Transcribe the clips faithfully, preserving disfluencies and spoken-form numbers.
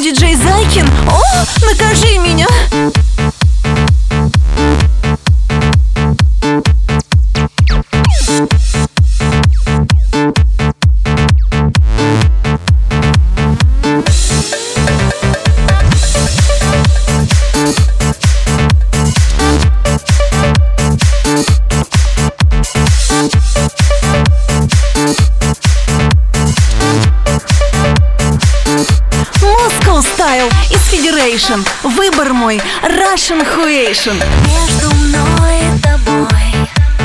Диджей Зайкин, о, накажи меня! Style из Federation. Выбор мой Russian Huation. Между мной и тобой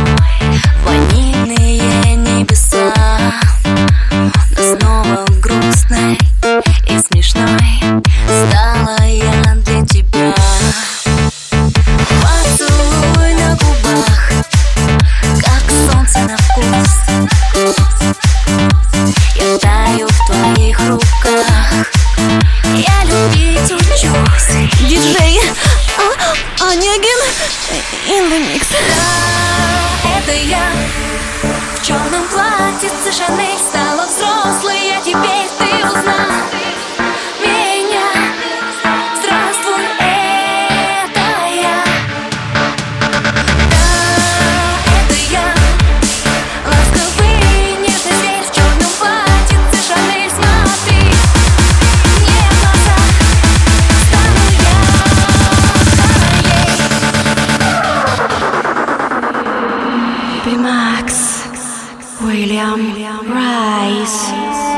ванильные небеса, но снова грустной и смешной стала я для тебя. Поцелуй на губах, как солнце на вкус. Я таю в твоих руках, я любить учусь. Диджей а, Онегин in the mix. Да, это я в черном платьице Шанель стала взрослой, а теперь ты узнал меня. Здравствуй, это я. Да, это я, ласковый нежный зверь в черном платьице Шанель. Смотри мне в глаза, стану я твоей. Примакс Уильям Райс.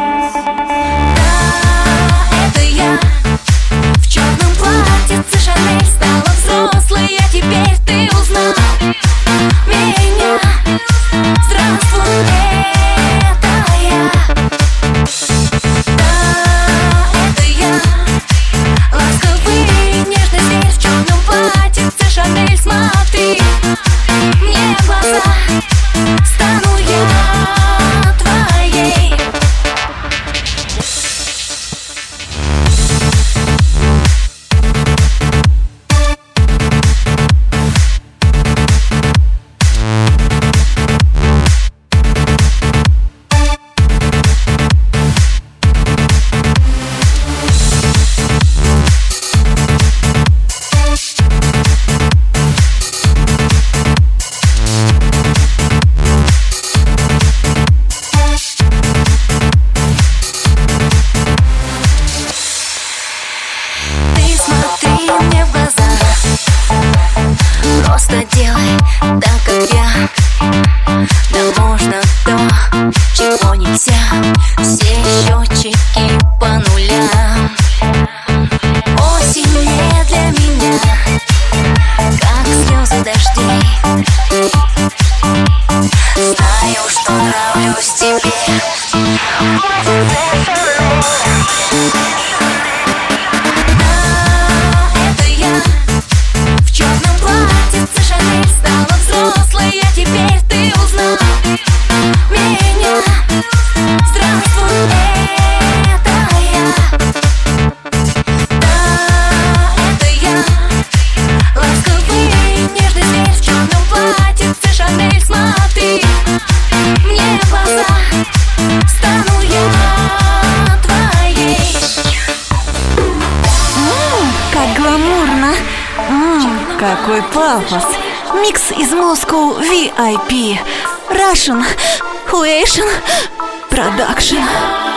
Да, это я в черном платьице Шанель стала взрослой, а теперь ты узнал меня. Здравствуй, это я. Да, это я, ласковый нежный зверь в черном платьице Шанель. Смотри мне в глаза, стану я твоей. Просто делай так, как я. Да можно то, чего нельзя. Все счетчики по нулям. Осень не для меня, как слезы дождей. Знаю, что нравлюсь тебе. Какой пафос! Микс из Moscow ви ай пи Russian Huation Production.